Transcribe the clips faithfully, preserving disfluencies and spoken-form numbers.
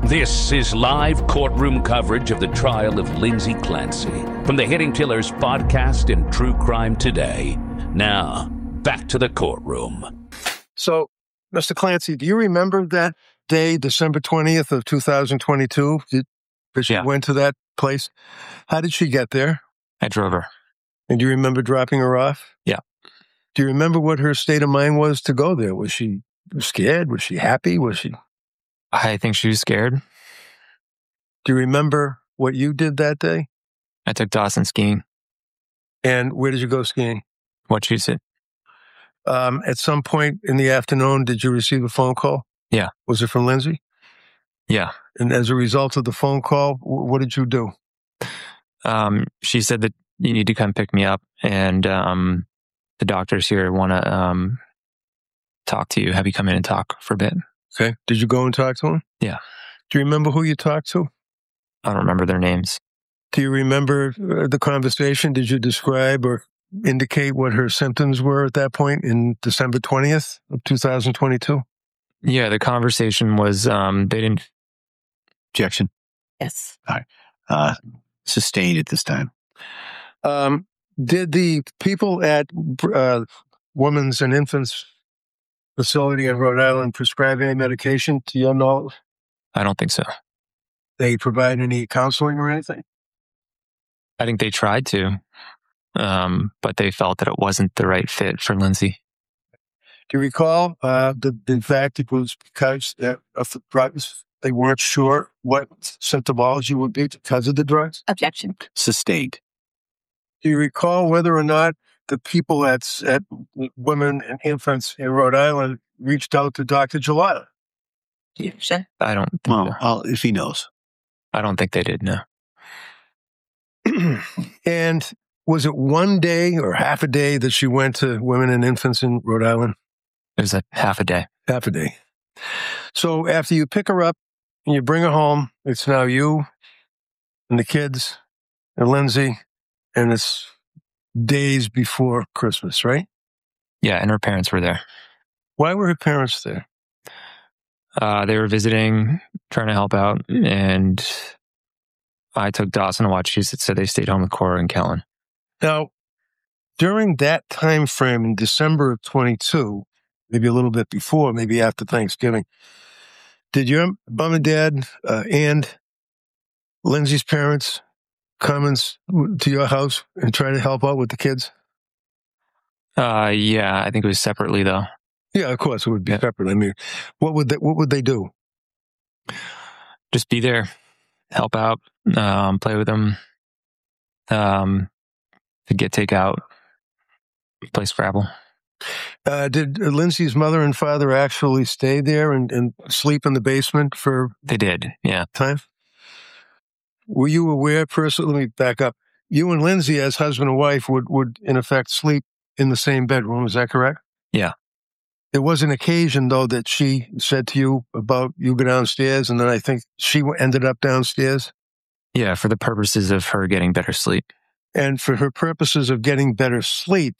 This is live courtroom coverage of the trial of Lindsay Clancy from the Hitting Tillers podcast and True Crime Today. Now, back to the courtroom. So, Mister Clancy, do you remember that day, December twentieth of two thousand twenty-two, did, that she Yeah. went to that place? How did she get there? I drove her. And do you remember dropping her off? Yeah. Do you remember what her state of mind was to go there? Was she scared? Was she happy? Was she... I think she was scared. Do you remember what you did that day? I took Dawson skiing. And where did you go skiing? Wachusett. Um, at some point in the afternoon, did you receive a phone call? Yeah. Was it from Lindsay? Yeah. And as a result of the phone call, w- what did you do? Um, she said that you need to come pick me up, and um, the doctors here want to um, talk to you, have you come in and talk for a bit. Okay. Did you go and talk to him? Yeah. Do you remember who you talked to? I don't remember their names. Do you remember uh, the conversation? Did you describe or indicate what her symptoms were at that point in December twentieth of two thousand twenty-two? Yeah, the conversation was, um, they didn't... Objection. Yes. All right. Uh, sustained at this time. Um, did the people at uh, Women's and Infants Facility in Rhode Island prescribe any medication to your knowledge? I don't think so. They provide any counseling or anything? I think they tried to, um, but they felt that it wasn't the right fit for Lindsay. Do you recall uh, that, in fact, it was because that of the drugs, they weren't sure what symptomology would be because of the drugs? Objection. Sustained. Do you recall whether or not the people at, at Women and Infants in Rhode Island reached out to Doctor Jalila? Objection. I don't think Well, so. I'll, if he knows. I don't think they did, no. And was it one day or half a day that she went to Women and Infants in Rhode Island? It was a half a day. Half a day. So after you pick her up and you bring her home, it's now you and the kids and Lindsay, and it's days before Christmas, right? Yeah, and her parents were there. Why were her parents there? Uh, they were visiting, trying to help out, and I took Dawson to Wachusett, so they stayed home with Cora and Kellen. Now, during that time frame in December of twenty-two, maybe a little bit before, maybe after Thanksgiving, did your mom and dad uh, and Lindsay's parents come in to your house and try to help out with the kids? Uh, yeah, I think it was separately, though. Yeah, of course it would be Yeah. separate. I mean, what would they, what would they do? Just be there, help out, um, play with them, um, to get takeout, play Scrabble. Uh, did Lindsay's mother and father actually stay there and, and sleep in the basement for They did, yeah. time? Were you aware personally? Let me back up. You and Lindsay, as husband and wife, would, would in effect sleep in the same bedroom. Is that correct? Yeah. There was an occasion, though, that she said to you about you go downstairs, and then I think she ended up downstairs. Yeah, for the purposes of her getting better sleep. And for her purposes of getting better sleep,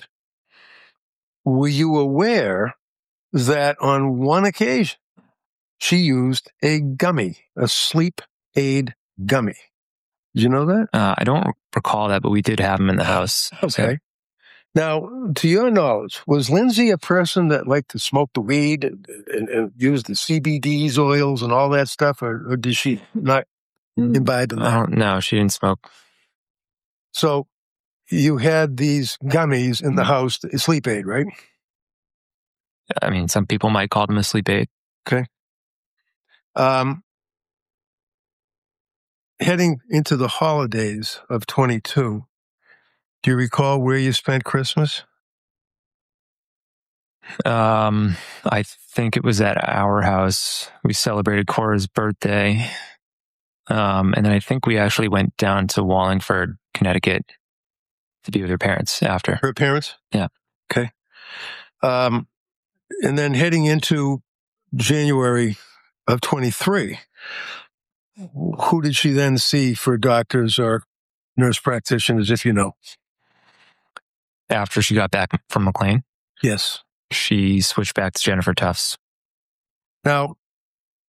were you aware that on one occasion she used a gummy, a sleep aid gummy? Did you know that? Uh, I don't recall that, but we did have them in the house. Okay. Now, to your knowledge, was Lindsay a person that liked to smoke the weed and, and, and use the C B Ds oils and all that stuff, or, or did she not imbibe in I that? don't know. She didn't smoke. So you had these gummies in the house, sleep aid, right? I mean, some people might call them a sleep aid. Um, heading into the holidays of twenty-two, do you recall where you spent Christmas? Um, I think it was at our house. We celebrated Cora's birthday. Um, and then I think we actually went down to Wallingford, Connecticut to be with her parents after. Her parents? Yeah. Okay. Um, and then heading into January of twenty-three, who did she then see for doctors or nurse practitioners, if you know? After she got back from McLean, Yes. she switched back to Jennifer Tufts. Now,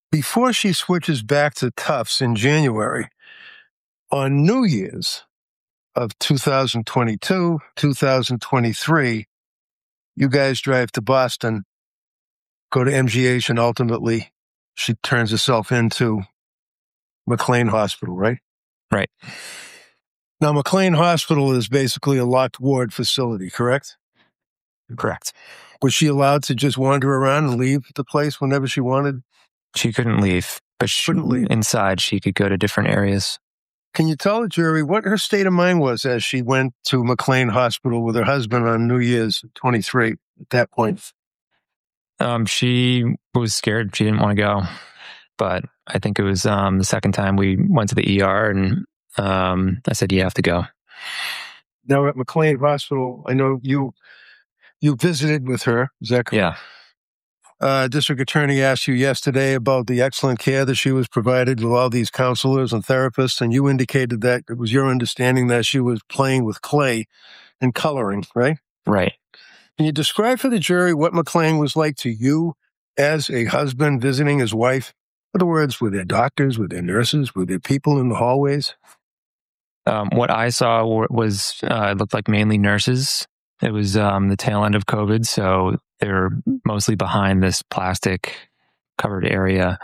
Before she switches back to Tufts in January, on New Year's of two thousand twenty-two, two thousand twenty-three, you guys drive to Boston, go to M G H, and ultimately she turns herself into McLean Hospital, right? Right. Now, McLean Hospital is basically a locked ward facility, correct? Correct. Was she allowed to just wander around and leave the place whenever she wanted? She couldn't leave, but she, Couldn't leave. inside she could go to different areas. Can you tell the jury what her state of mind was as she went to McLean Hospital with her husband on New Year's twenty-three at that point? Um, she was scared. She didn't want to go. But I think it was um, the second time we went to the E R, and um, I said, you have to go. Now at McLean Hospital, I know you you visited with her. Is that correct? Yeah. Uh, District Attorney asked you yesterday about the excellent care that she was provided with all these counselors and therapists, and you indicated that it was your understanding that she was playing with clay and coloring, right? Right. Can you describe for the jury what McLean was like to you as a husband visiting his wife? In other words, were there doctors, were there nurses, were there people in the hallways? Um, what I saw w- was, uh, it looked like mainly nurses. It was um, the tail end of COVID, so they're mostly behind this plastic covered area.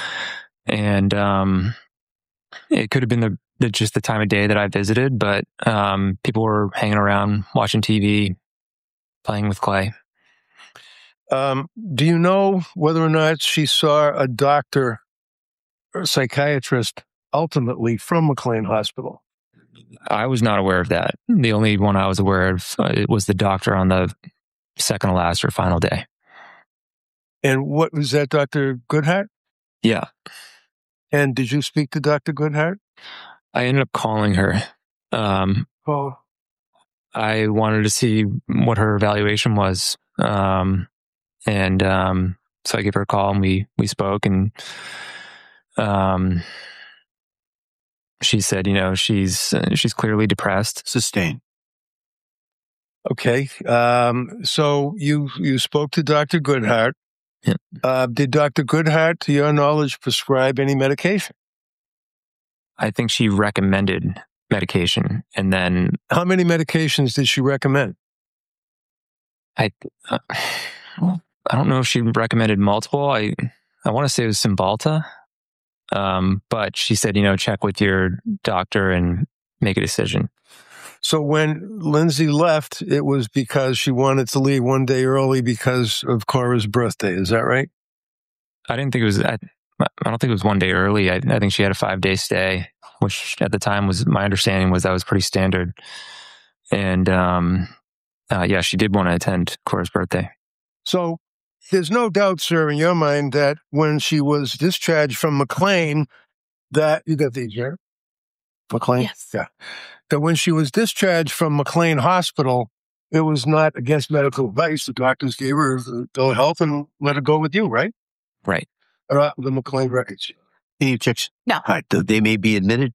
And um, it could have been the, the just the time of day that I visited, but um, people were hanging around, watching T V, playing with clay. Um, do you know whether or not she saw a doctor or psychiatrist ultimately from McLean Hospital? I was not aware of that. The only one I was aware of uh, it was the doctor on the second to last or final day. And what was that, Doctor Goodhart? Yeah. And did you speak to Doctor Goodhart? I ended up calling her. Um, Oh, I wanted to see what her evaluation was. Um, and um, so I gave her a call and we, we spoke, and um, she said, you know, she's uh, she's clearly depressed. Sustain. okay. Um, so you you spoke to Doctor Goodhart. Yeah. Uh, did Doctor Goodhart, to your knowledge, prescribe any medication? I think she recommended medication, and then How many medications did she recommend? I uh, I don't know if she recommended multiple. I I want to say it was Cymbalta, um, but she said, you know, check with your doctor and make a decision. So when Lindsay left, it was because she wanted to leave one day early because of Cora's birthday. Is that right? I didn't think it was. I, I don't think it was one day early. I, I think she had a five day stay, which at the time was my understanding was that was pretty standard. And um, uh, yeah, she did want to attend Cora's birthday. So there's no doubt, sir, in your mind that when she was discharged from McLean, that you got these, right? McLean? Yes. Yeah. That when she was discharged from McLean Hospital, it was not against medical advice. The doctors gave her the ill health and let her go with you, right? Right. Or uh, the McLean records. Any objection? No. All right. th- They may be admitted.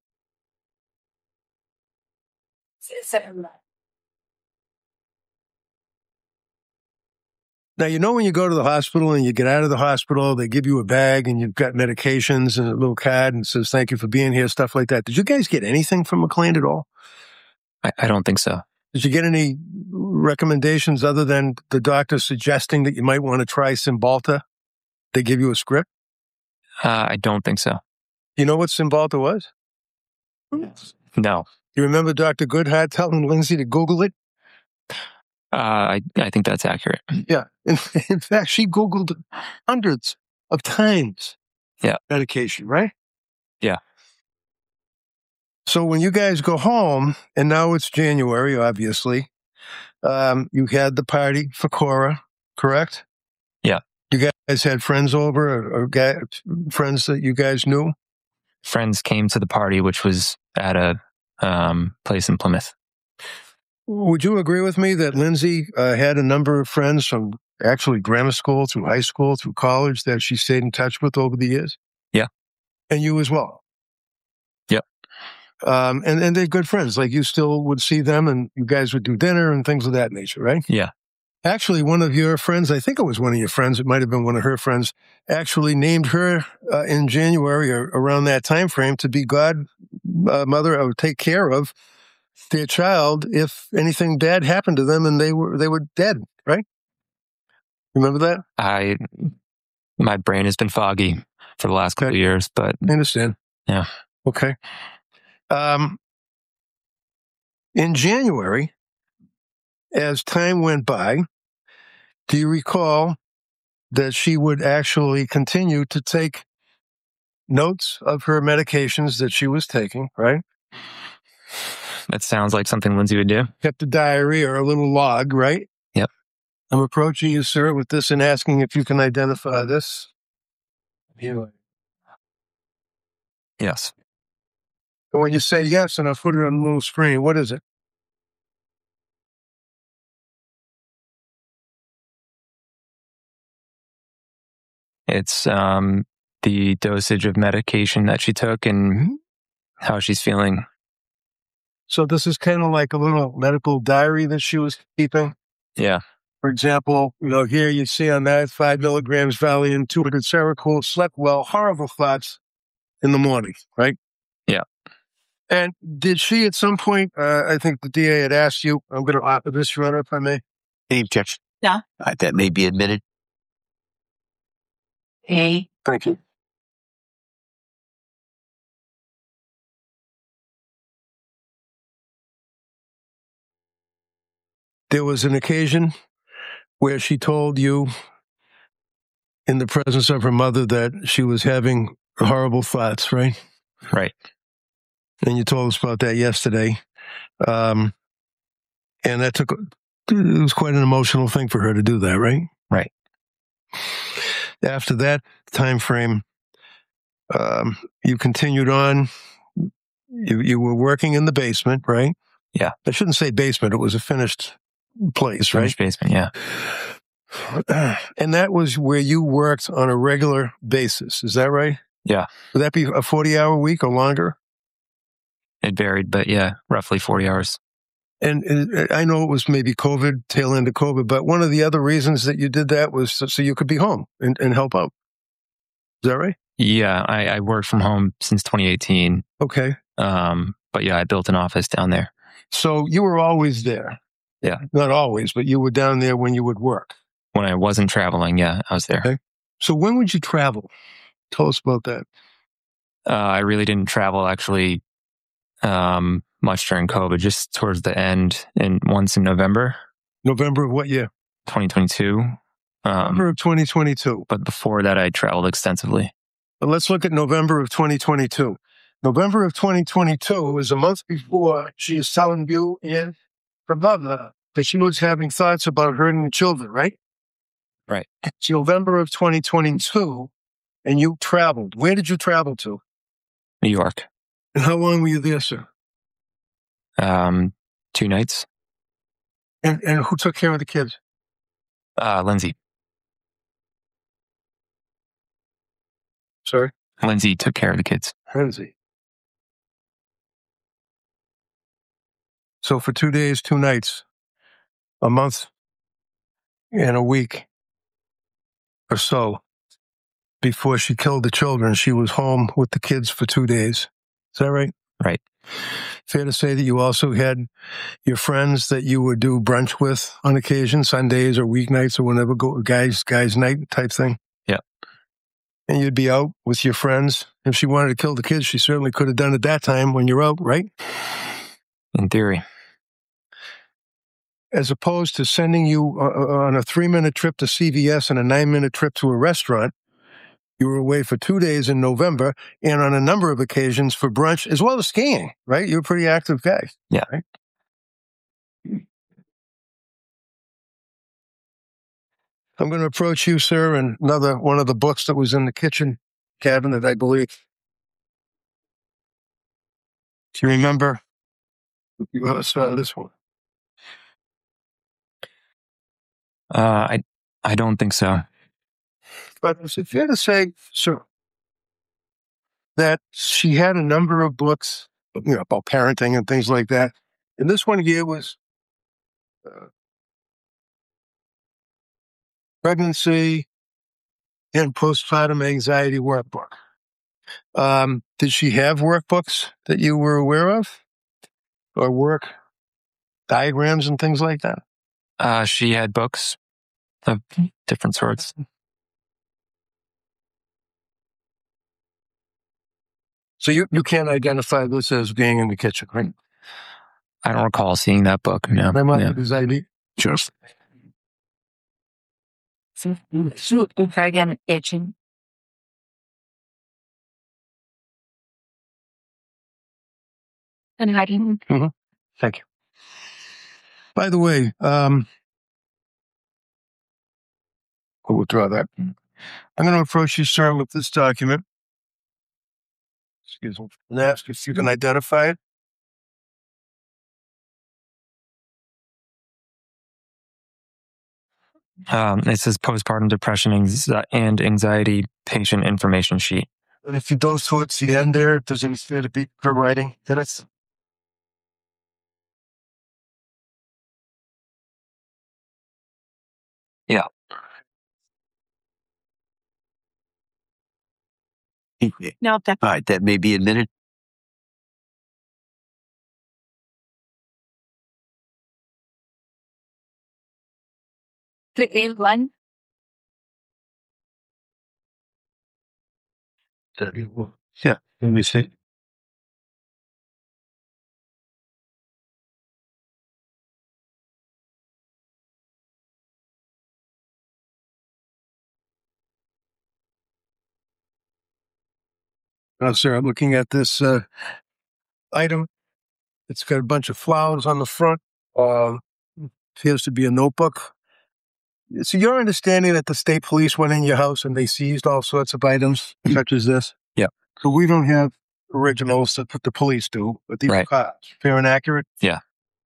Now, you know when you go to the hospital and you get out of the hospital, they give you a bag and you've got medications and a little card and says, thank you for being here, stuff like that. Did you guys get anything from McLean at all? I, I don't think so. Did you get any recommendations other than the doctor suggesting that you might want to try Cymbalta? They give you a script? Uh, I don't think so. You know what Cymbalta was? No. You remember Doctor Goodhart telling Lindsay to Google it? Uh, I I think that's accurate. Yeah. In, in fact, she Googled hundreds of times. Yeah. Medication, right? Yeah. So when you guys go home, and now it's January, obviously, um, you had the party for Cora, correct? Yeah. You guys had friends over, or, or guy, friends that you guys knew? Friends came to the party, which was at a um, place in Plymouth. Would you agree with me that Lindsay uh, had a number of friends from actually grammar school through high school through college that she stayed in touch with over the years? Yeah. And you as well? Yep. Um, and, and they're good friends. Like you still would see them and you guys would do dinner and things of that nature, right? Yeah. Actually, one of your friends, I think it was one of your friends, it might have been one of her friends, actually named her uh, in January or around that time frame to be godmother uh, or take care of their child if anything bad happened to them and they were they were dead, right? Remember that? I, my brain has been foggy for the last couple Okay. of years, but I understand. yeah. Okay. Um, in January, as time went by, do you recall that she would actually continue to take notes of her medications that she was taking, right? That sounds like something Lindsay would do. Kept a diary or a little log, right? Yep. I'm approaching you, sir, with this and asking if you can identify this. Anyway. Yes. And when you say yes, and I'll put it on the little screen, what is it? It's um, the dosage of medication that she took and how she's feeling. So this is kind of like a little medical diary that she was keeping. Yeah. For example, you know, here you see on that five milligrams Valium, two hundred Seroquel, slept well, horrible thoughts in the morning, right? Yeah. And did she at some point, uh, I think the D A had asked you, I'm going to offer this, Your Honor, if I may. Any objection? Yeah. Uh, that may be admitted. A. Thank you. There was an occasion where she told you in the presence of her mother that she was having horrible thoughts, right? Right. And you told us about that yesterday. Um, and that took, it was quite an emotional thing for her to do that, right? Right. After that time frame, um, you continued on. You, you were working in the basement, right? Yeah. I shouldn't say basement. It was a finished place, right? Finished basement, yeah. And that was where you worked on a regular basis. Is that right? Yeah. Would that be a forty-hour week or longer? It varied, but yeah, roughly forty hours. And, and I know it was maybe COVID, tail end of COVID, but one of the other reasons that you did that was so, so you could be home and, and help out. Is that right? Yeah, I, I worked from home since twenty eighteen. Okay. Um, but yeah, I built an office down there. So you were always there. Yeah. Not always, but you were down there when you would work. When I wasn't traveling, yeah, I was there. Okay. So when would you travel? Tell us about that. Uh, I really didn't travel actually um, much during COVID, just towards the end and once in November. November of what year? twenty twenty-two. Um, November of twenty twenty-two. but before that, I traveled extensively. But let's look at November of twenty twenty-two. November of twenty twenty-two was a month before she is telling you and her mother that she was having thoughts about hurting the children, right? Right. It's November of twenty twenty-two, and you traveled. Where did you travel to? New York. And how long were you there, sir? Um, two nights. And, and who took care of the kids? Uh, Lindsay. Sorry? Lindsay took care of the kids. Lindsay. So for two days, two nights, a month, and a week or so before she killed the children, she was home with the kids for two days. Is that right? Right. Fair to say that you also had your friends that you would do brunch with on occasion, Sundays or weeknights or whenever, go guys, guys night type thing? Yeah. And you'd be out with your friends. If she wanted to kill the kids, she certainly could have done it that time when you're out, right? In theory. As opposed to sending you uh, on a three-minute trip to C V S and a nine-minute trip to a restaurant. You were away for two days in November and on a number of occasions for brunch as well as skiing, right? You're a pretty active guy. Yeah. Right? I'm going to approach you, sir, and another one of the books that was in the kitchen cabinet, I believe. Do you remember? You saw this one. Uh, I I don't think so. But is it fair to say, sir, that she had a number of books, you know, about parenting and things like that, and this one here was uh, pregnancy and postpartum anxiety workbook. Um, did she have workbooks that you were aware of? Or work diagrams and things like that? Uh, she had books of different sorts. So you, you can't identify this as being in the kitchen, right? I don't recall seeing that book. No. Am I no. anxiety? Sure. So, again, itching. And hiding. Thank you. By the way, um, we'll withdraw that. I'm going to approach you, sir, with this document. Excuse me. And ask if you can identify it. Um, it says postpartum depression anxi- and anxiety patient information sheet. And if you go towards the end there, does it appear to be her writing? Did it? Yeah. No, that, All right, that may be admitted. click A one. Yeah. Let me see. Oh, sir, I'm looking at this uh, item. It's got a bunch of flowers on the front. Um, appears to be a notebook. So your understanding that the state police went in your house and they seized all sorts of items, such as this? Yeah. So we don't have originals that the police do, but these Right. are cops. Fair and accurate? Yeah.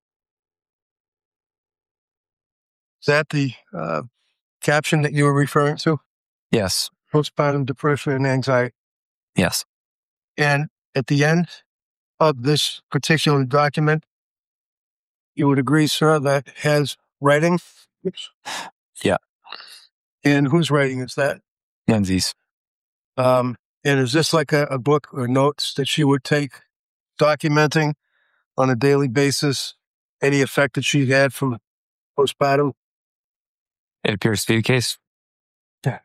Is that the uh, caption that you were referring to? Yes. Postpartum depression and anxiety. Yes. And at the end of this particular document, you would agree, sir, that has writing? Yeah. And whose writing is that? Lindsay's. Um, and is this like a, a book or notes that she would take documenting on a daily basis any effect that she had from postpartum? It appears to be the case. Yeah.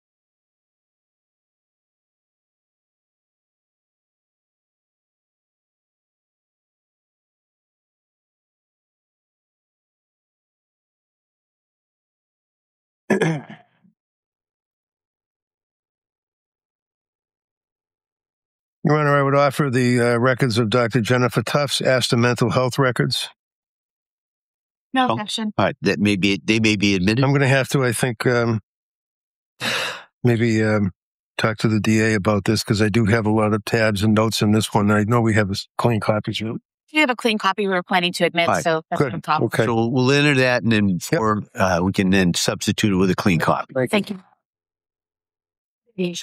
Your Honor, I would offer the uh, records of Doctor Jennifer Tufts, Astor Mental Health Records. No Oh. objection. All right, that may be they may be admitted. I'm going to have to, I think, um, maybe um, talk to the D A about this because I do have a lot of tabs and notes in this one. I know we have a clean copies. Really. You have a clean copy we were planning to admit, Right. so that's Good. no problem. Okay. So we'll, we'll enter that, and then for uh, we can then substitute it with a clean copy. Thank you. Yes.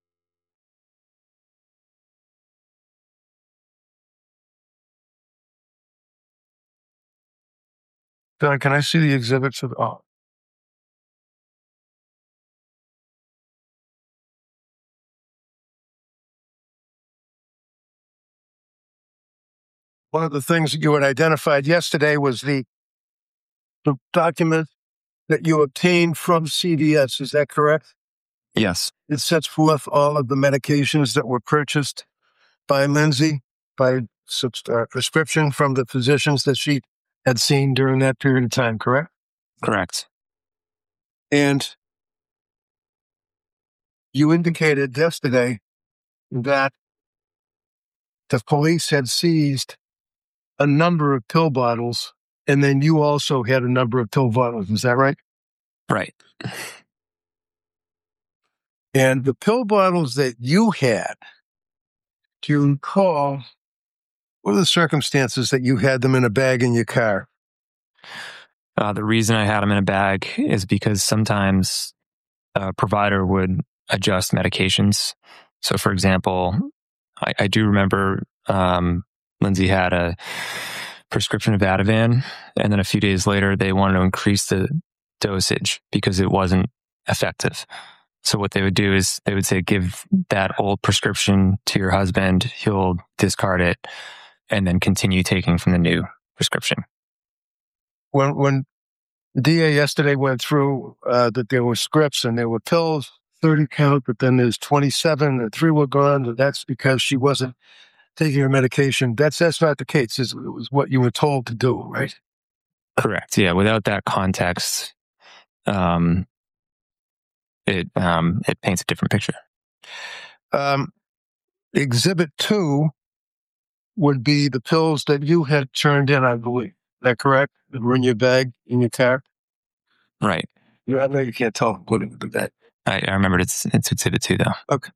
Don, can I see the exhibits of? Oh. One of the things that you had identified yesterday was the, the document that you obtained from C V S. Is that correct? Yes. It sets forth all of the medications that were purchased by Lindsay by subs- uh, prescription from the physicians that she had seen during that period of time, correct? Correct. And you indicated yesterday that the police had seized a number of pill bottles, and then you also had a number of pill bottles. Is that right? Right. And the pill bottles that you had, do you recall, what are the circumstances that you had them in a bag in your car? Uh, the reason I had them in a bag is because sometimes a provider would adjust medications. So, for example, I, I do remember um, Lindsay had a prescription of Ativan, and then a few days later, they wanted to increase the dosage because it wasn't effective. So what they would do is they would say, give that old prescription to your husband. He'll discard it and then continue taking from the new prescription. When when the D A yesterday went through uh, that there were scripts and there were pills, thirty count, but then there's twenty-seven and three were gone. And that's because she wasn't taking her medication. That's that's not the case. It was what you were told to do, right? Correct. Yeah. Without that context, um, it um, it paints a different picture. Um, exhibit two would be the pills that you had turned in, I believe. Is that correct? That were in your bag, in your car? Right. You, I know you can't tell what it was that. I, I remembered it's, it's exhibit two, though. Okay.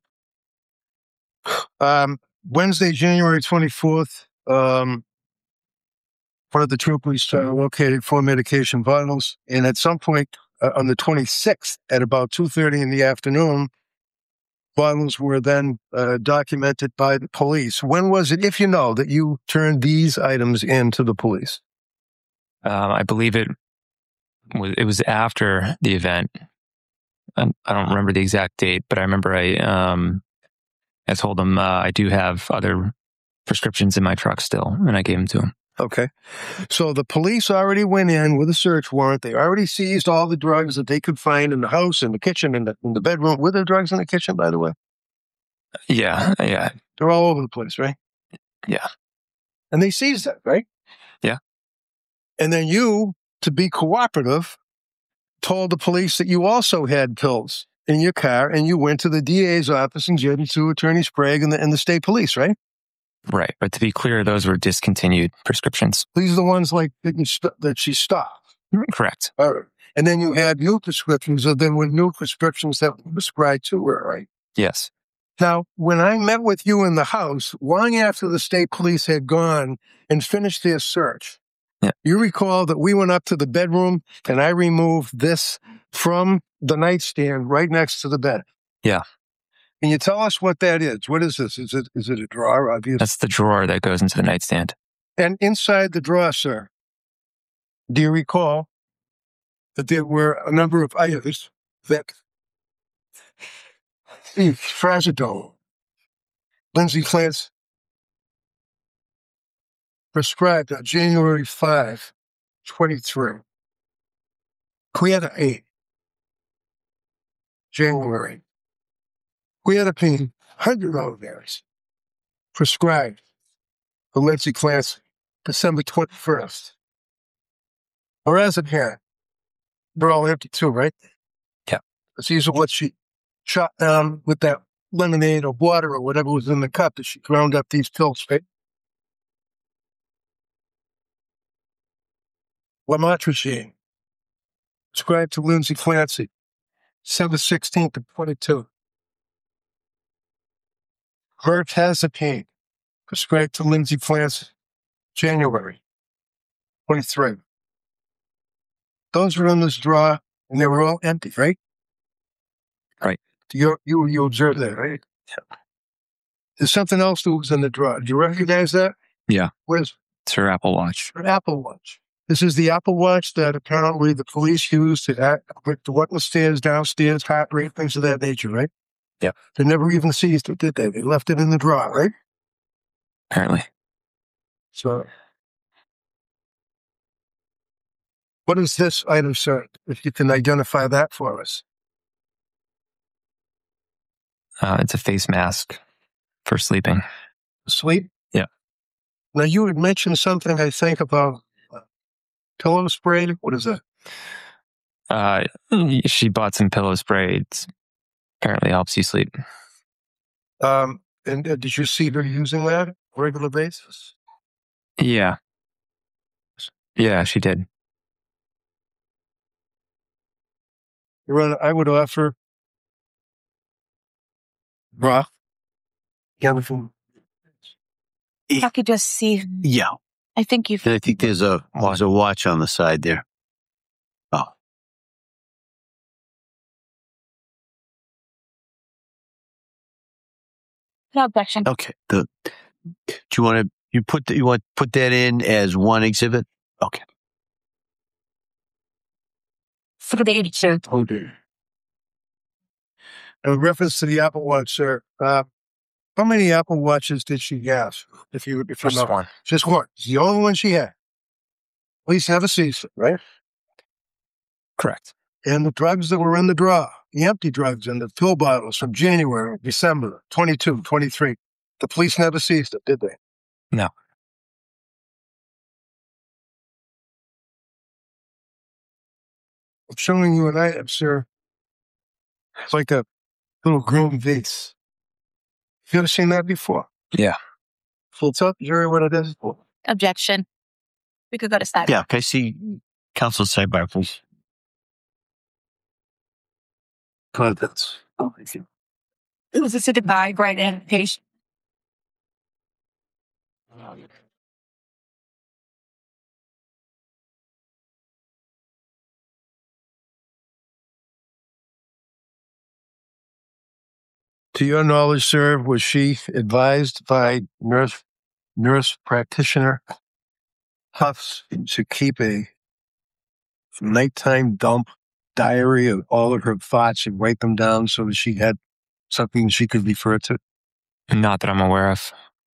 Um, Wednesday, January twenty-fourth, um, one of the troopers uh, located four medication bottles. And at some point uh, on the twenty-sixth, at about two thirty in the afternoon, bottles were then uh, documented by the police. When was it, if you know, that you turned these items in to the police? Um, I believe it was, it was after the event. I, I don't remember the exact date, but I remember I, um, I told them uh, I do have other prescriptions in my truck still, and I gave them to him. Okay. So the police already went in with a search warrant. They already seized all the drugs that they could find in the house, in the kitchen, in the, in the bedroom. Were there drugs in the kitchen, by the way? Yeah, yeah. They're all over the place, right? Yeah. And they seized that, right? Yeah. And then you, to be cooperative, told the police that you also had pills in your car, and you went to the D A's office and gave them to Attorney Sprague and the, and the state police, right? Right. But to be clear, those were discontinued prescriptions. These are the ones like that, you st- that she stopped. Correct. All right. And then you had new prescriptions, or there were new prescriptions that were prescribed to her, right? Yes. Now, when I met with you in the house, long after the state police had gone and finished their search, yeah. You recall that we went up to the bedroom and I removed this from the nightstand right next to the bed. Yeah. Can you tell us what that is? What is this? Is it is it a drawer, obviously? That's the drawer that goes into the nightstand. And inside the drawer, sir, do you recall that there were a number of items that Trazodone, Lindsay Clance, prescribed on January fifth, twenty-three. Quieta January. Quieta one hundred milligrams, prescribed for Lindsay Clancy, December twenty-first. Lorazepam, they're all empty too, right? Yeah. It's these are what she shot down with that lemonade or water or whatever was in the cup that she ground up these pills, right? Lamotrigine, prescribed to Lindsay Clancy, December sixteenth of twenty-two. Mirtazapine, prescribed to Lindsay Clancy, January twenty-three. Those were in this drawer, and they were all empty, right? Right. You you you observed that, right? Yeah. There's something else that was in the drawer. Do you recognize that? Yeah. What is It's her Apple Watch. her Apple Watch? This is the Apple Watch that apparently the police used to act with the what was stairs, downstairs, heart rate, things of that nature, right? Yeah. They never even seized it, did they? They left it in the drawer, right? Apparently. So, what is this item, sir? If you can identify that for us. Uh, it's a face mask for sleeping. Sleep? Yeah. Now, you had mentioned something, I think, about uh, pillow spray. What is that? Uh, she bought some pillow spray. It apparently helps you sleep. Um, and uh, did you see her using that on a regular basis? Yeah. Yeah, she did. Your Honor, I would offer Roth. Jonathan. If I could just see. Yeah. I think you've. And I think there's a there's a watch on the side there. Oh. No objection. Okay. The, do you want to you put the, you want to put that in as one exhibit? Okay. For the eighty-two. Oh, dear. In reference to the Apple Watch, sir, uh, how many Apple Watches did she have? If you, if you Just know, one. just one. It's the only one she had. Please have a seat, right? Correct. And the drugs that were in the drawer, the empty drugs and the pill bottles from January, December, twenty-two, twenty-three. The police never seized it, did they? No. I'm showing you an item, sir. It's like a little groom vase. You ever seen that before? Yeah. Full top, jury, what it is? Objection. We could go to side. Yeah, can I see counsel sidebar, please? Contents. Oh, thank you. It was a city bag right in patient. To your knowledge, sir, was she advised by nurse nurse practitioner Huffs to keep a nighttime dump diary of all of her thoughts and write them down so that she had something she could refer to? Not that I'm aware of.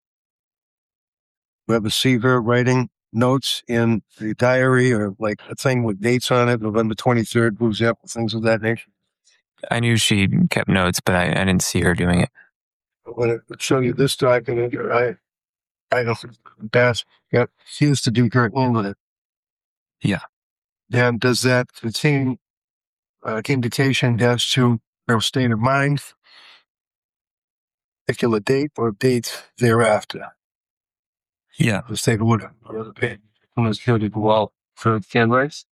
You ever see her writing notes in the diary or like a thing with dates on it, November twenty-third, for example, things of that nature? I knew she kept notes, but I, I didn't see her doing it. When it would show you this document, I, I don't pass. Yep, she used to do her own with it. Yeah. And does that contain uh, indication as to her state of mind, particular date or dates thereafter? Yeah. Let's take a look at the other page. Let's go to the wall for Ken Rice.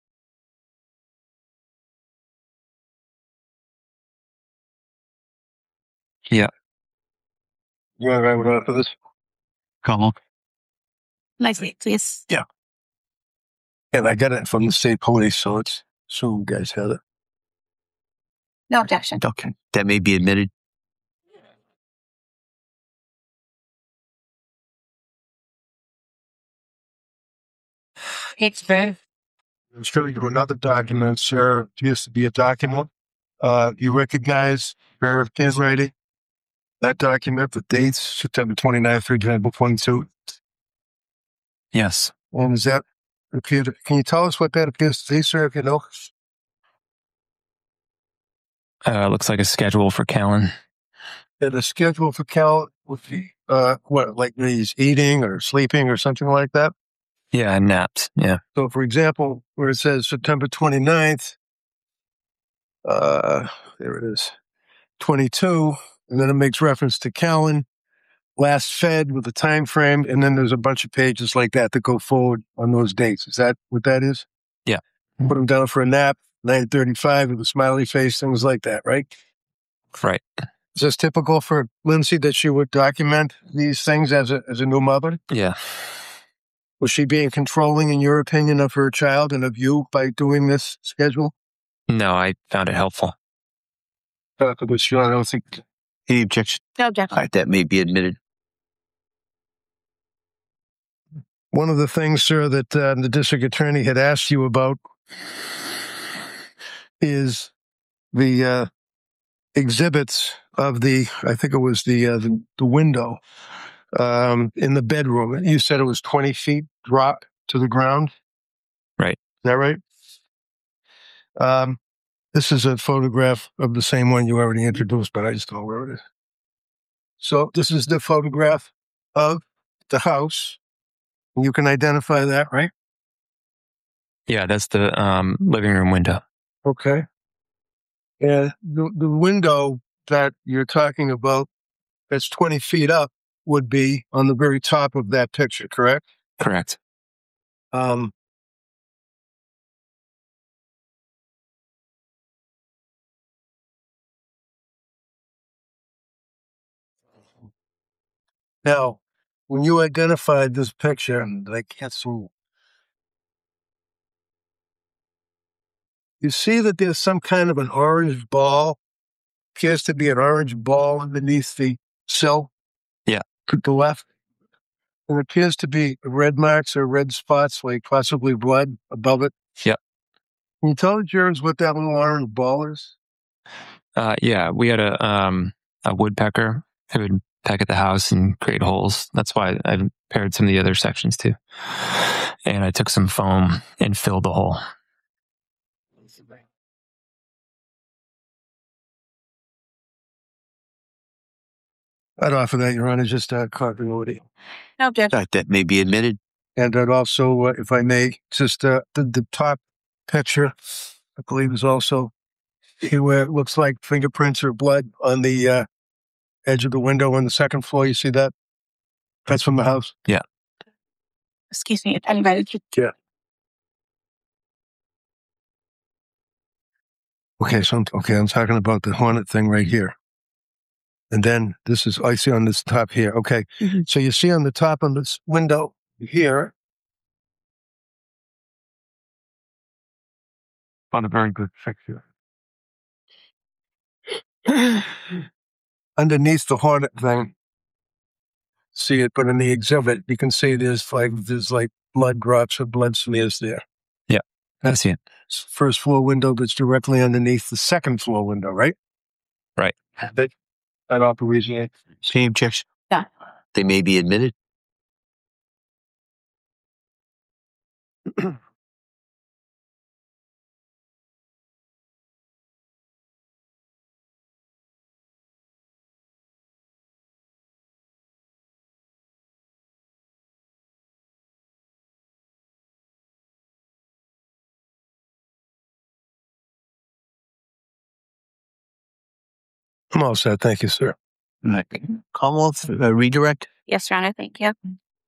Yeah. You want to write one out for this? Come on. Nicely, please. And I got it from the state police, so it's so you guys had it. No objection. Okay. That may be admitted. It's fair. I'm showing you another document, sir. It used to be a document. Uh, you recognize her handwriting? That document, the dates, September twenty-ninth through November twenty-second. Yes. And is that appear to, can you tell us what that appears to be, sir, if you know? Uh, looks like a schedule for Callan. And the schedule for Cal would be, uh, what, like when he's eating or sleeping or something like that? Yeah, naps. Yeah. So, for example, where it says September twenty-ninth, uh, there it is, twenty-two, and then it makes reference to Callan, last fed with a time frame, and then there's a bunch of pages like that that go forward on those dates. Is that what that is? Yeah. Put him down for a nap, nine thirty-five with a smiley face, things like that, right? Right. Is this typical for Lindsay that she would document these things as a as a new mother? Yeah. Was she being controlling, in your opinion, of her child and of you by doing this schedule? No, I found it helpful. Uh, but she, I don't think. Any objection? No All objection. right. That may be admitted. One of the things, sir, that uh, the district attorney had asked you about is the uh, exhibits of the, I think it was the uh, the, the window um, in the bedroom. You said it was twenty feet drop to the ground. Right. Is that right? Um, this is a photograph of the same one you already introduced, but I just don't know where it is. So this is the photograph of the house. You can identify that, right? Yeah, that's the um, living room window. Okay. And the, the window that you're talking about that's twenty feet up would be on the very top of that picture, correct? Correct. Um, now, when you identified this picture, and I can't see, you see that there's some kind of an orange ball, appears to be an orange ball underneath the sill. Yeah. To the left. And it appears to be red marks or red spots, like possibly blood above it. Yep. Can you tell the jurors what that little orange ball is? Uh, yeah, we had a um, a woodpecker who would peck at the house and create holes. That's why I paired some of the other sections too. And I took some foam and filled the hole. I'd offer that, Your Honor, just uh, continuity. No objection. That, that may be admitted. And I'd also, uh, if I may, just uh, the, the top picture, I believe, is also here where it looks like fingerprints or blood on the uh, edge of the window on the second floor. You see that? That's from the house. Yeah. Excuse me. Anybody? Yeah. Okay, so I'm, okay, I'm talking about the Hornet thing right here. And then this is, I see on this top here. Okay, Mm-hmm. so you see on the top of this window here. On a very good picture. Underneath the Hornet thing, see it, but in the exhibit, you can see there's like, there's like blood drops or blood smears there. Yeah, I see it. First floor window that's directly underneath the second floor window, right? Right. That, that operation. Same objection. Yeah. They may be admitted. I'm all set. Thank you, sir. Right. Commonwealth uh, redirect. Yes, Your Honor. Thank you.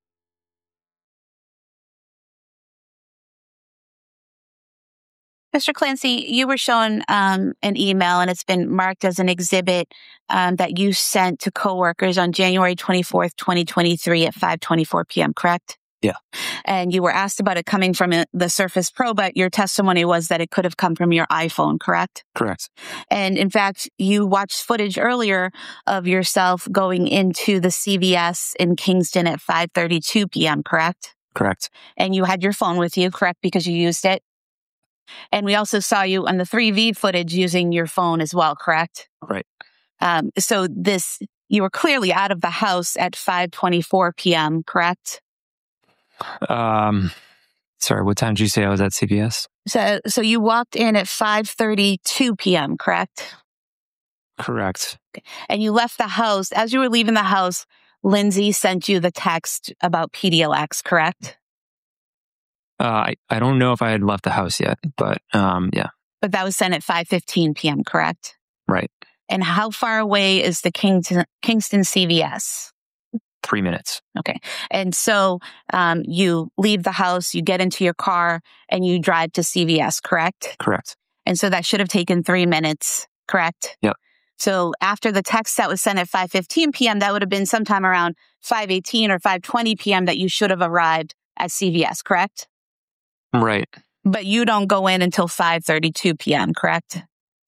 Mister Clancy, you were shown um, an email, and it's been marked as an exhibit um, that you sent to coworkers on January twenty-fourth, twenty twenty-three at five twenty-four p.m., correct? Yeah. And you were asked about it coming from uh, the Surface Pro, but your testimony was that it could have come from your iPhone, correct? Correct. And in fact, you watched footage earlier of yourself going into the C V S in Kingston at five thirty-two p.m., correct? Correct. And you had your phone with you, correct, because you used it? And we also saw you on the three V footage using your phone as well, correct? Right. Um, so this, you were clearly out of the house at five twenty-four p.m., correct? Um, sorry, what time did you say I was at C V S? So, so you walked in at five thirty-two p.m., correct? Correct. And you left the house. As you were leaving the house, Lindsay sent you the text about P D L X, correct? Uh, I, I don't know if I had left the house yet, but um, yeah. But that was sent at five fifteen p.m., correct? Right. And how far away is the Kingston, Kingston C V S? Three minutes. Okay. And so um, you leave the house, you get into your car, and you drive to C V S, correct? Correct. And so that should have taken three minutes, correct? Yep. So after the text that was sent at five fifteen p.m., that would have been sometime around five eighteen or five twenty p.m. that you should have arrived at C V S, correct? Right. But you don't go in until five thirty-two p.m., correct?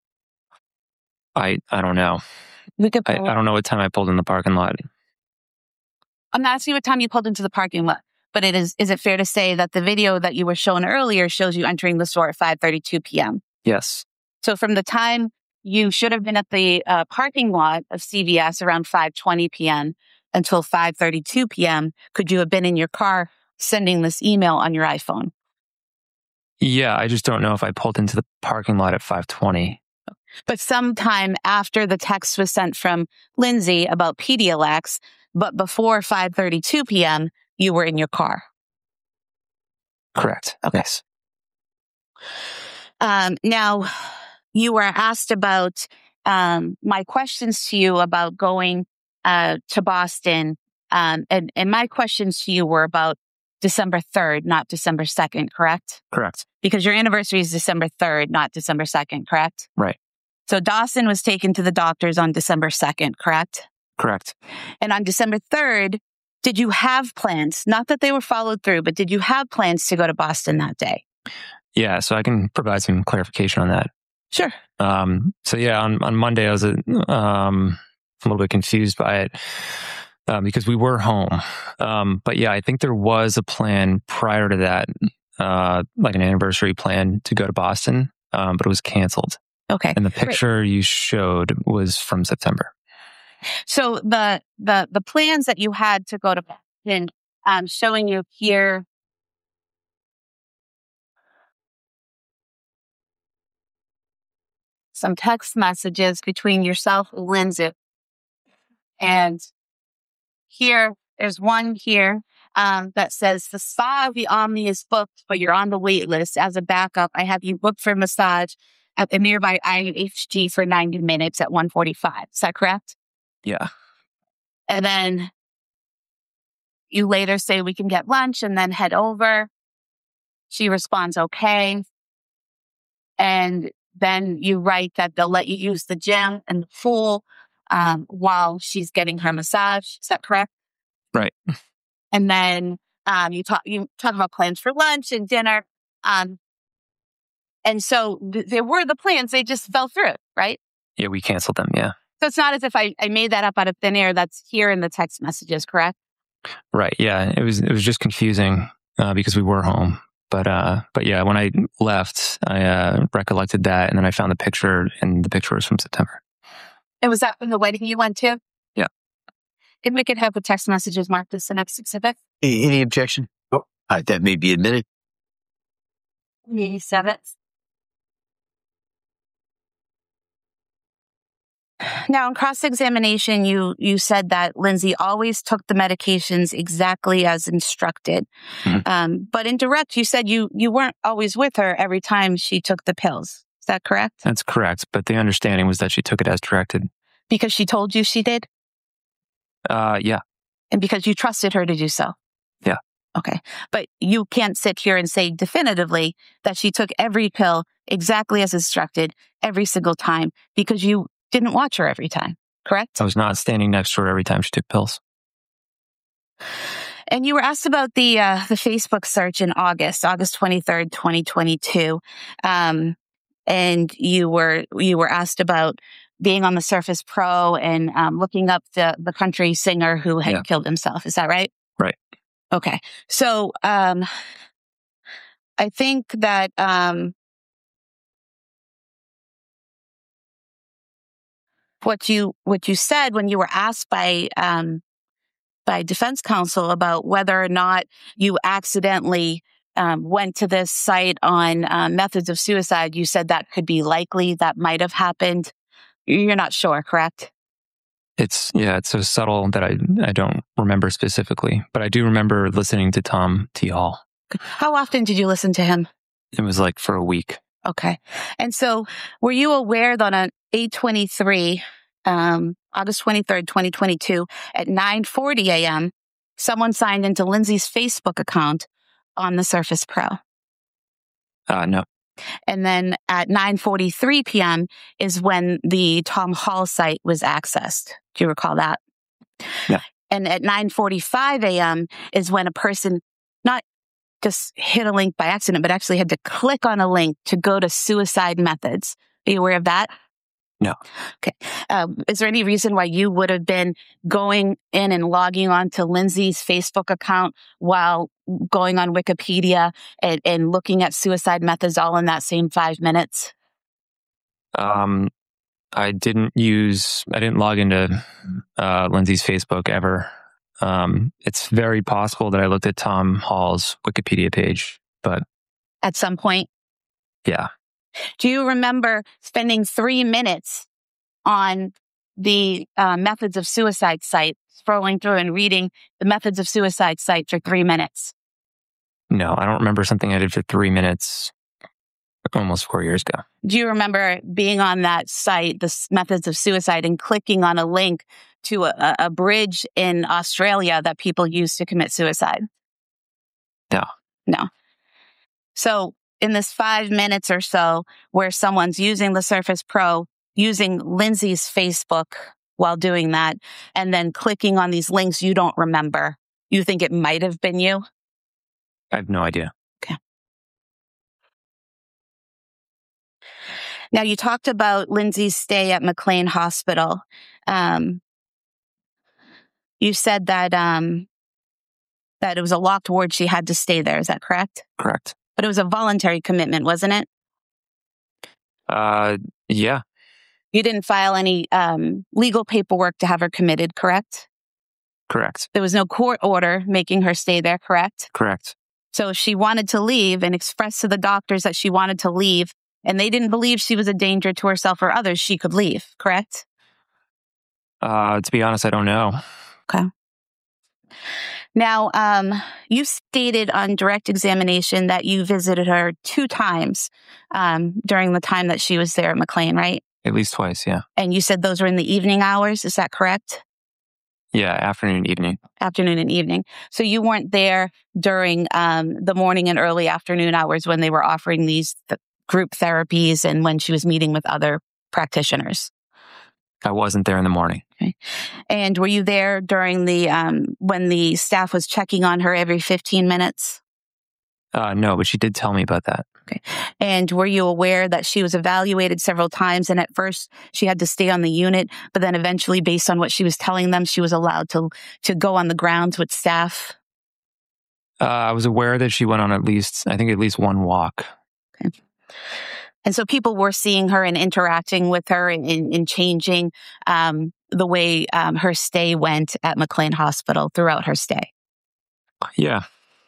I, I don't know. We could. I, I don't know what time I pulled in the parking lot. I'm not asking what time you pulled into the parking lot, but it is. Is it fair to say that the video that you were shown earlier shows you entering the store at five thirty-two p.m.? Yes. So from the time you should have been at the uh, parking lot of C V S around five twenty p.m. until five thirty-two p.m., could you have been in your car sending this email on your iPhone? Yeah, I just don't know if I pulled into the parking lot at five twenty. But sometime after the text was sent from Lindsay about P D L X, but before five thirty-two p.m., you were in your car. Correct. Okay. Yes. Um, now, you were asked about um, my questions to you about going uh, to Boston. Um, and, and my questions to you were about December third, not December second, correct? Correct. Because your anniversary is December third, not December second, correct? Right. So Dawson was taken to the doctors on December second, correct? Correct. And on December third, did you have plans? Not that they were followed through, but did you have plans to go to Boston that day? Yeah, so I can provide some clarification on that. Sure. Um, so yeah, on, on Monday, I was uh, um, a little bit confused by it um, because we were home. Um, but yeah, I think there was a plan prior to that uh, like an anniversary plan to go to Boston, um, but it was canceled. Okay. And the picture Great. you showed was from September. So the the the plans that you had to go to Boston, um, showing you here. Some text messages between yourself and Lindsay. And here, there's one here um, that says, the spa of the Omni is booked, but you're on the wait list. As a backup, I have you booked for massage at the nearby I H G for ninety minutes at one forty-five. Is that correct? Yeah. And then you later say we can get lunch and then head over. She responds, okay. And then you write that they'll let you use the gym and the pool um, while she's getting her massage. Is that correct? Right. And then um, you talk you talk about plans for lunch and dinner. Um, and so th- there were the plans. They just fell through, right? Yeah, we canceled them, yeah. So it's not as if I, I made that up out of thin air. That's here in the text messages, correct? Right, yeah. It was it was just confusing uh, because we were home. But uh, but yeah, when I left, I uh, recollected that, and then I found the picture, and the picture was from September. And was that from the wedding you went to? Yeah. If we could have the text messages marked as the next exhibit. Any, any objection? Oh, all right, that may be admitted. eighty-seven. Now, in cross-examination, you you said that Lindsay always took the medications exactly as instructed. Mm-hmm. Um, but in direct, you said you you weren't always with her every time she took the pills. Is that correct? That's correct. But the understanding was that she took it as directed. Because she told you she did? Uh, yeah. And because you trusted her to do so? Yeah. Okay. But you can't sit here and say definitively that she took every pill exactly as instructed every single time because you didn't watch her every time, correct? I was not standing next to her every time she took pills. And you were asked about the uh, the Facebook search in August, August twenty-third, twenty twenty-two. Um, and you were you were asked about being on the Surface Pro and um, looking up the, the country singer who had yeah. killed himself. Is that right? Right. Okay. So um, I think that... Um, What you what you said when you were asked by um, by defense counsel about whether or not you accidentally um, went to this site on uh, methods of suicide, you said that could be likely, that might have happened. You're not sure, correct? It's yeah, it's so subtle that I I don't remember specifically, but I do remember listening to Tom T. Hall. How often did you listen to him? It was like for a week. Okay. And so were you aware that on eight twenty-three, um, August twenty-third, twenty twenty-two, at nine forty a.m., someone signed into Lindsay's Facebook account on the Surface Pro? Uh, no. And then at nine forty-three p.m. is when the Tom Hall site was accessed. Do you recall that? Yeah. And at nine forty-five a.m. is when a person not just hit a link by accident, but actually had to click on a link to go to Suicide Methods. Are you aware of that? No. Okay. Um, is there any reason why you would have been going in and logging on to Lindsay's Facebook account while going on Wikipedia and, and looking at Suicide Methods all in that same five minutes? Um, I didn't use, I didn't log into uh, Lindsay's Facebook ever. Um, it's very possible that I looked at Tom Hall's Wikipedia page, but... At some point? Yeah. Do you remember spending three minutes on the uh, Methods of Suicide site, scrolling through and reading the Methods of Suicide site for three minutes? No, I don't remember something I did for three minutes almost four years ago. Do you remember being on that site, the Methods of Suicide, and clicking on a link to a, a bridge in Australia that people use to commit suicide? No. No. So in this five minutes or so where someone's using the Surface Pro, using Lindsay's Facebook while doing that, and then clicking on these links you don't remember, you think it might have been you? I have no idea. Okay. Now, you talked about Lindsay's stay at McLean Hospital. Um, you said that um, that it was a locked ward. She had to stay there. Is that correct? Correct. but it was a voluntary commitment, wasn't it? Uh, yeah, You didn't file any um, legal paperwork to have her committed, correct? correct, There was no court order making her stay there, correct? correct. So if she wanted to leave and expressed to the doctors that she wanted to leave, and they didn't believe she was a danger to herself or others, she could leave, correct? Uh, to be honest, I don't know. Okay. Now, um, you stated on direct examination that you visited her two times um, during the time that she was there at McLean, right? At least twice, yeah. And you said those were in the evening hours. Is that correct? Yeah, afternoon, evening. Afternoon and evening. So you weren't there during um, the morning and early afternoon hours when they were offering these th- group therapies and when she was meeting with other practitioners. I wasn't there in the morning. Okay. And were you there during the, um, when the staff was checking on her every fifteen minutes? Uh, no, but she did tell me about that. Okay. And were you aware that she was evaluated several times and at first she had to stay on the unit, but then eventually based on what she was telling them, she was allowed to, to go on the grounds with staff? Uh, I was aware that she went on at least, I think at least one walk. Okay. And so people were seeing her and interacting with her and, and, and changing um, the way um, her stay went at McLean Hospital throughout her stay. Yeah.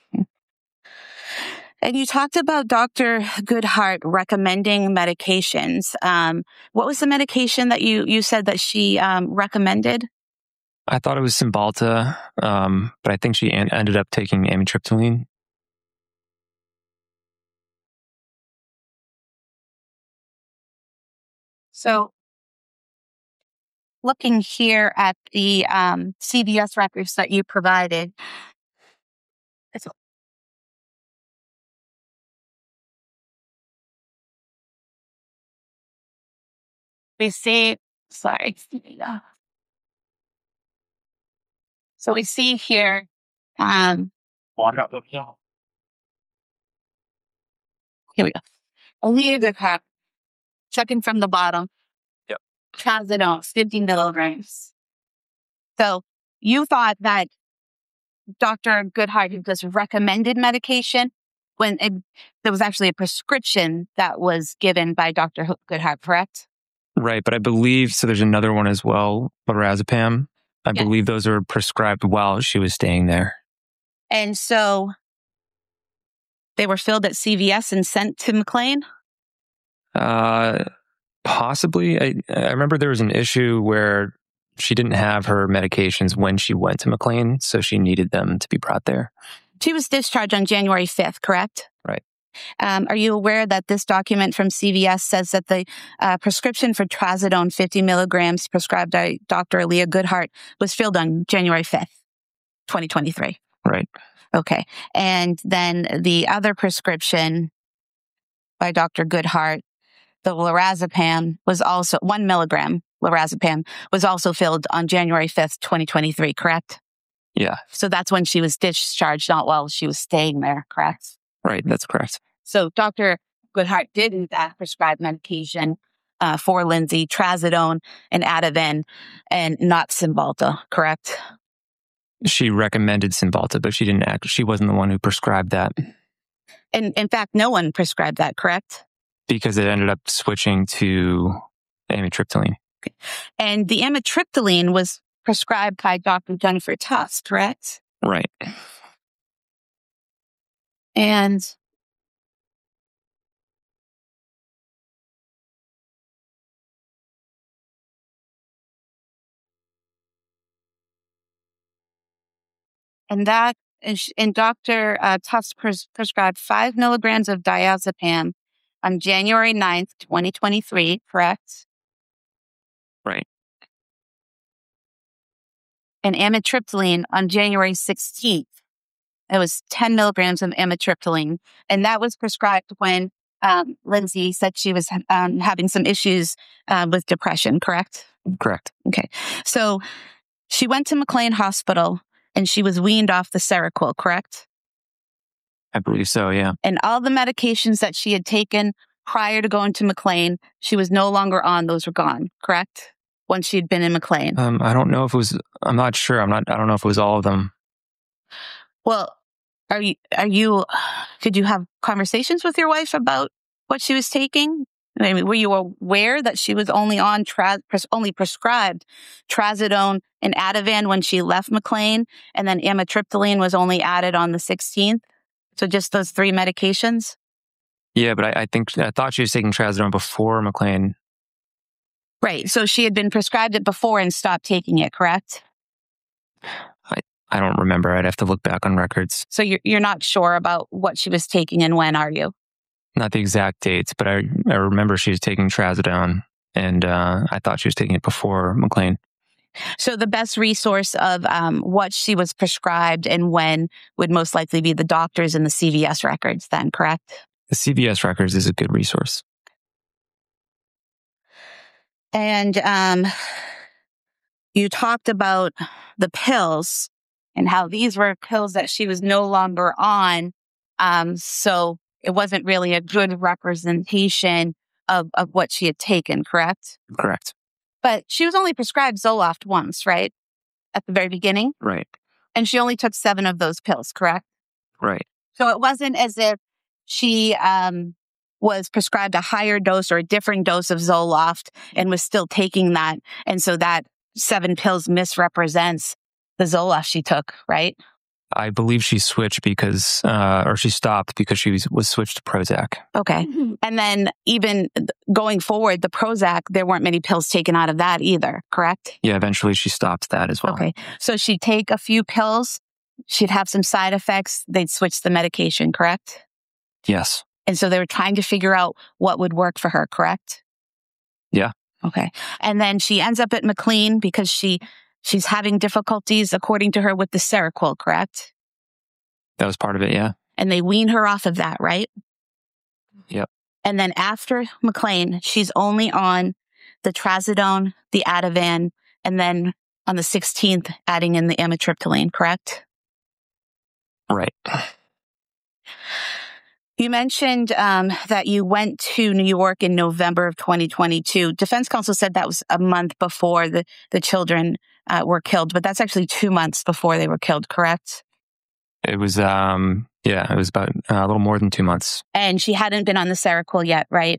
And you talked about Doctor Goodhart recommending medications. Um, what was the medication that you, you said that she um, recommended? I thought it was Cymbalta, um, but I think she an- ended up taking amitriptyline. So looking here at the um, C V S records that you provided, it's we see, sorry. So we see here, um, here we go. Aaliyah Goodhart, checking from the bottom. Yep. Trazodone, fifty milligrams. So you thought that Doctor Goodhart had just recommended medication when it, there was actually a prescription that was given by Doctor Goodhart, correct? Right, but I believe, so there's another one as well, lorazepam. I Yeah. believe those are prescribed while she was staying there. And so they were filled at C V S and sent to McLean? Uh, possibly. I, I remember there was an issue where she didn't have her medications when she went to McLean, so she needed them to be brought there. She was discharged on January fifth, correct? Right. Um, are you aware that this document from C V S says that the uh, prescription for Trazodone fifty milligrams prescribed by Doctor Aaliyah Goodhart was filled on January fifth, twenty twenty-three? Right. Okay. And then the other prescription by Doctor Goodhart, the lorazepam, was also one milligram lorazepam was also filled on January fifth, twenty twenty-three, correct? Yeah. So that's when she was discharged, not while she was staying there, correct? Right. That's correct. So Doctor Goodhart did in fact prescribe medication uh, for Lindsay, Trazodone and Ativan, and not Cymbalta, correct? She recommended Cymbalta, but she didn't act. She wasn't the one who prescribed that And in fact, no one prescribed that, correct? because it ended up switching to amitriptyline. And the amitriptyline was prescribed by Doctor Jennifer Tufts, correct? Right. And and that is, and Doctor Uh, Tufts pres- prescribed five milligrams of diazepam on January ninth, twenty twenty-three, correct? Right. And amitriptyline on January sixteenth. It was ten milligrams of amitriptyline. And that was prescribed when um, Lindsay said she was um, having some issues uh, with depression, correct? Correct. Okay. So she went to McLean Hospital and she was weaned off the Seroquel, correct? I believe so. Yeah. And all the medications that she had taken prior to going to McLean, she was no longer on. Those were gone, correct? Once she had been in McLean. Um, I don't know if it was. I'm not sure. I'm not. I don't know if it was all of them. Well, Are you, are you, did you have conversations with your wife about what she was taking? I mean, were you aware that she was only on, tra- pres- only prescribed trazodone and Ativan when she left McLean, and then amitriptyline was only added on the sixteenth? So just those three medications? Yeah, but I, I think I thought she was taking trazodone before McLean. Right. So she had been prescribed it before and stopped taking it, correct? I, I don't remember. I'd have to look back on records. So you're, you're not sure about what she was taking and when, are you? Not the exact dates, but I, I remember she was taking trazodone, and uh, I thought she was taking it before McLean. So the best resource of um, what she was prescribed and when would most likely be the doctors and the C V S records then, correct? The C V S records is a good resource. And um, you talked about the pills and how these were pills that she was no longer on. Um, so it wasn't really a good representation of, of what she had taken, correct? Correct. But she was only prescribed Zoloft once, right? At the very beginning. Right. And she only took seven of those pills, correct? Right. So it wasn't as if she um, was prescribed a higher dose or a different dose of Zoloft and was still taking that. And so that seven pills misrepresents the Zoloft she took, right? I believe she switched because, uh, or she stopped because she was, was switched to Prozac. Okay. And then even going forward, the Prozac, there weren't many pills taken out of that either, correct? Yeah, eventually she stopped that as well. Okay. So she'd take a few pills, she'd have some side effects, they'd switch the medication, correct? Yes. And so they were trying to figure out what would work for her, correct? Yeah. Okay. And then she ends up at McLean because she she's having difficulties, according to her, with the Seroquel, correct? That was part of it, yeah. And they wean her off of that, right? Yep. And then after McLean, she's only on the trazodone, the Ativan, and then on the sixteenth, adding in the amitriptyline, correct? Right. You mentioned um, that you went to New York in November of twenty twenty-two. Defense counsel said that was a month before the, the children uh, were killed, but that's actually two months before they were killed, correct? It was, um, yeah, it was about uh, a little more than two months. And she hadn't been on the Seroquel yet, right?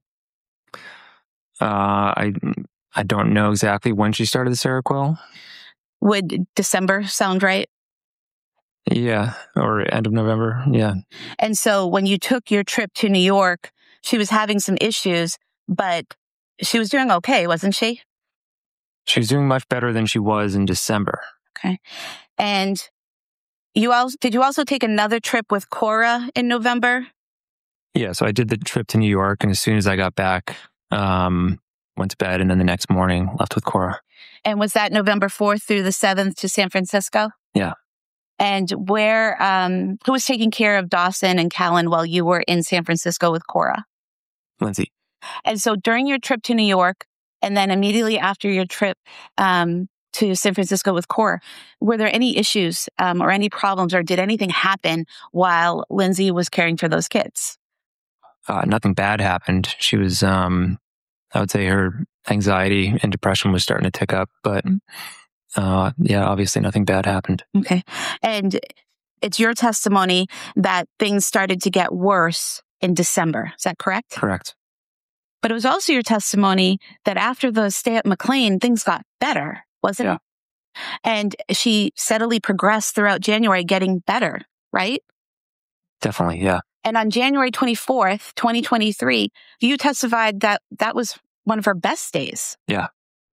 Uh, I I don't know exactly when she started the Seroquel. Would December sound right? Yeah, or end of November, yeah. And so when you took your trip to New York, she was having some issues, but she was doing okay, wasn't she? She was doing much better than she was in December. Okay. And you also, did you also take another trip with Cora in November? Yeah, so I did the trip to New York, and as soon as I got back, um, went to bed, and then the next morning left with Cora. And was that November fourth through the seventh to San Francisco? Yeah. And where, um, who was taking care of Dawson and Callan while you were in San Francisco with Cora? Lindsay. And so during your trip to New York, and then immediately after your trip um, to San Francisco with Cora, were there any issues um, or any problems, or did anything happen while Lindsay was caring for those kids? Uh, nothing bad happened. She was, um, I would say her anxiety and depression was starting to tick up, but Uh, yeah, obviously nothing bad happened. Okay. And it's your testimony that things started to get worse in December. Is that correct? Correct. But it was also your testimony that after the stay at McLean, things got better, wasn't Yeah. it? And she steadily progressed throughout January, getting better, right? Definitely, yeah. And on January twenty-fourth, twenty twenty-three, you testified that that was one of her best days. Yeah.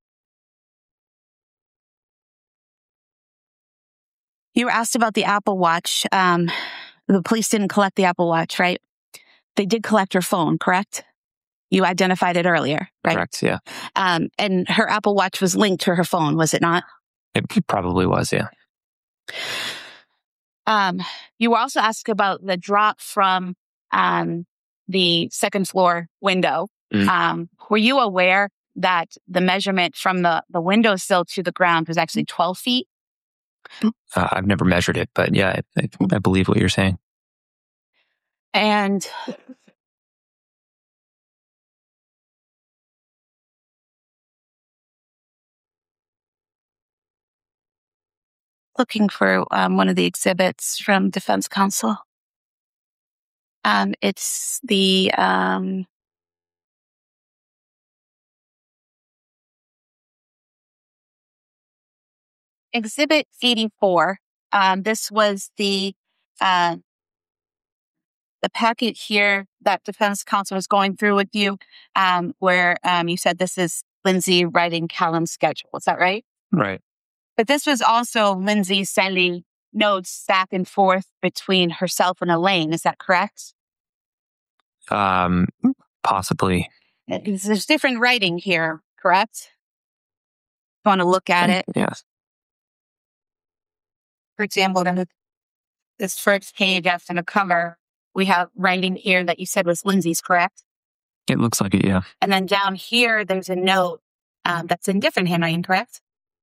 You were asked about the Apple Watch. Um, the police didn't collect the Apple Watch, right? They did collect her phone, correct? You identified it earlier, right? Correct, yeah. Um, and her Apple Watch was linked to her phone, was it not? It probably was, yeah. Um, you were also asked about the drop from um, the second floor window. Mm. Um, were you aware that the measurement from the, the windowsill to the ground was actually twelve feet? Uh, I've never measured it, but yeah, I, I believe what you're saying. And looking for um, one of the exhibits from defense counsel. Um, it's the um, exhibit eighty-four. Um, this was the uh, the packet here that defense counsel was going through with you, um, where um, you said this is Lindsay writing Callum's schedule. Is that right? Right. But this was also Lindsay sending notes back and forth between herself and Elaine. Is that correct? Um, possibly. There's different writing here, correct? You want to look at it? Yes. For example, then this first page after the cover, we have writing here that you said was Lindsay's, correct? It looks like it, yeah. And then down here, there's a note um, that's in different handwriting, correct?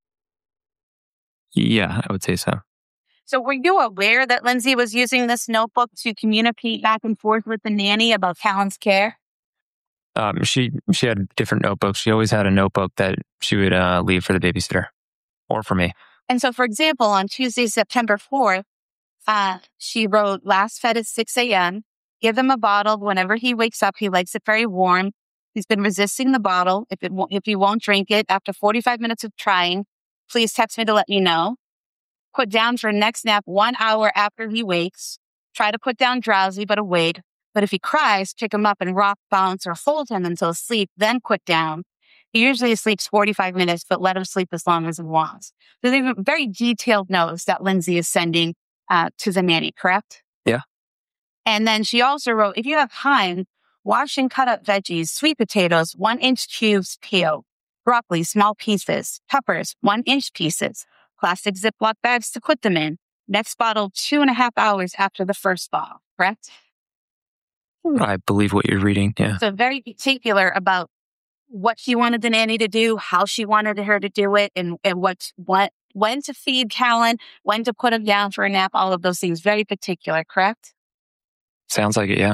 Yeah, I would say so. So were you aware that Lindsay was using this notebook to communicate back and forth with the nanny about Callum's care? Um, she she had different notebooks. She always had a notebook that she would uh, leave for the babysitter or for me. And so, for example, on Tuesday, September fourth, uh, she wrote, last fed at six a.m., give him a bottle whenever he wakes up. He likes it very warm. He's been resisting the bottle. If it won't, if he won't drink it after forty-five minutes of trying, please text me to let me know. Put down for next nap one hour after he wakes. Try to put down drowsy, but awake. But if he cries, pick him up and rock, bounce, or hold him until asleep, then put down. He usually sleeps forty-five minutes, but let him sleep as long as he wants. So they have very detailed notes that Lindsay is sending uh, to the nanny, correct? Yeah. And then she also wrote, if you have time, wash and cut up veggies, sweet potatoes, one inch cubes peel, broccoli, small pieces, peppers, one inch pieces, plastic Ziploc bags to put them in. Next bottle, two and a half hours after the first bottle, correct? I believe what you're reading, yeah. So very particular about what she wanted the nanny to do, how she wanted her to do it, and, and what, what, when to feed Callan, when to put him down for a nap, all of those things. Very particular, correct? Sounds like it, yeah.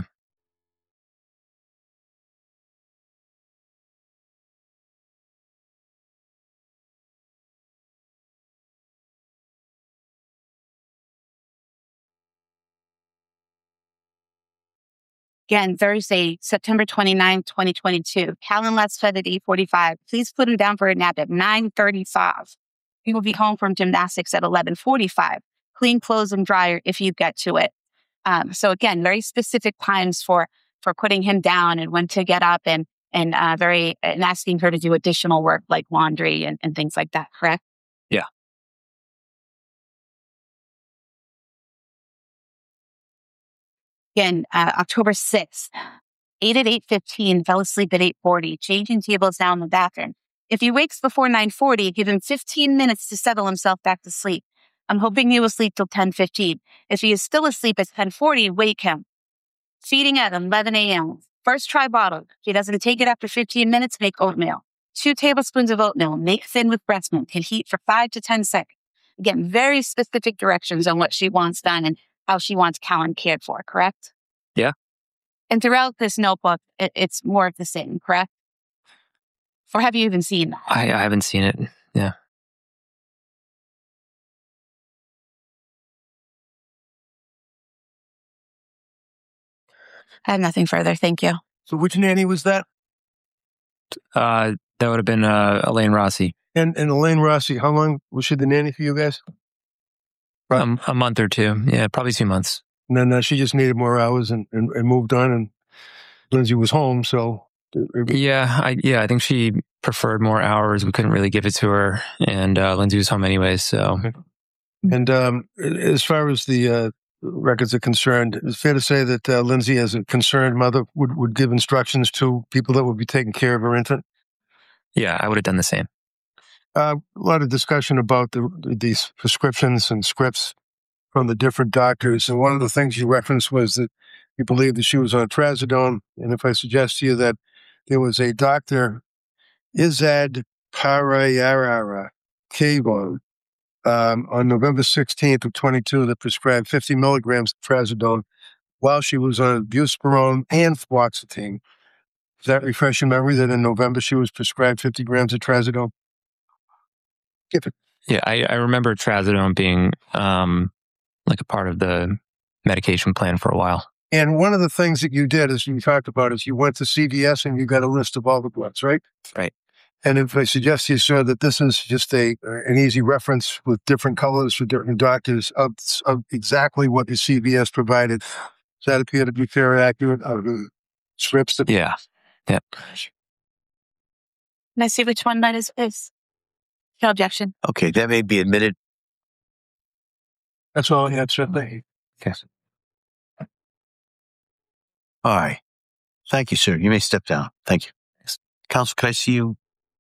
Again, Thursday, September twenty-ninth, twenty twenty-two. Callan last fed at eight forty-five. Please put him down for a nap at nine thirty-five. He will be home from gymnastics at eleven forty-five. Clean clothes and dryer if you get to it. Um, so again, very specific times for, for putting him down and when to get up and, and, uh, very, and asking her to do additional work like laundry and, and things like that, correct? Yeah. Again, uh, October sixth, eight at eight fifteen, fell asleep at eight forty, changing tables down the bathroom. If he wakes before nine forty, give him fifteen minutes to settle himself back to sleep. I'm hoping he will sleep till ten fifteen. If he is still asleep at ten forty, wake him. Feeding at eleven a.m. First try bottle. If he doesn't take it after fifteen minutes, make oatmeal. Two tablespoons of oatmeal. Make thin with breast milk. Can heat for five to ten seconds. Again, very specific directions on what she wants done and how she wants Callan cared for, correct? Yeah. And throughout this notebook, it, it's more of the same, correct? Or have you even seen that? I, I haven't seen it, yeah. I have nothing further. Thank you. So which nanny was that? Uh, that would have been uh, Elaine Rossi. And and Elaine Rossi, how long was she the nanny for you guys? Right. Um, a month or two. Yeah, probably two months. And then uh, she just needed more hours and, and, and moved on, and Lindsay was home, so... Yeah, I yeah, I think she preferred more hours. We couldn't really give it to her, and uh, Lindsay was home anyways, so... Okay. And um, as far as the uh, records are concerned, it's fair to say that uh, Lindsay, as a concerned mother, would, would give instructions to people that would be taking care of her infant? Yeah, I would have done the same. Uh, a lot of discussion about the, these prescriptions and scripts from the different doctors. And one of the things you referenced was that you believe that she was on trazodone. And if I suggest to you that there was a doctor, Izad Parayarara Kavon, um, on November sixteenth of twenty-two that prescribed fifty milligrams of trazodone while she was on buspirone and fluoxetine. Does that refresh your memory that in November she was prescribed fifty grams of trazodone? Give it. Yeah, I, I remember trazodone being um, like a part of the medication plan for a while. And one of the things that you did, as you talked about, is you went to C V S and you got a list of all the bloods, right? Right. And if I suggest to you, sir, that this is just a an easy reference with different colors for different doctors of, of exactly what the C V S provided, does that appear to be fair, accurate? Of the scripts that Yeah. Yeah. Can I see which one that is? is? No objection. Okay, that may be admitted. That's all I had, certainly. Okay. All right. Thank you, sir. You may step down. Thank you. Counsel, can I see you?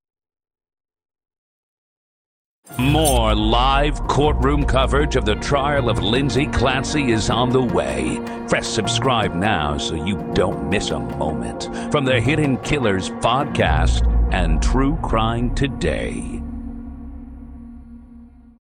More live courtroom coverage of the trial of Lindsay Clancy is on the way. Press subscribe now so you don't miss a moment from the Hidden Killers podcast and True Crime Today.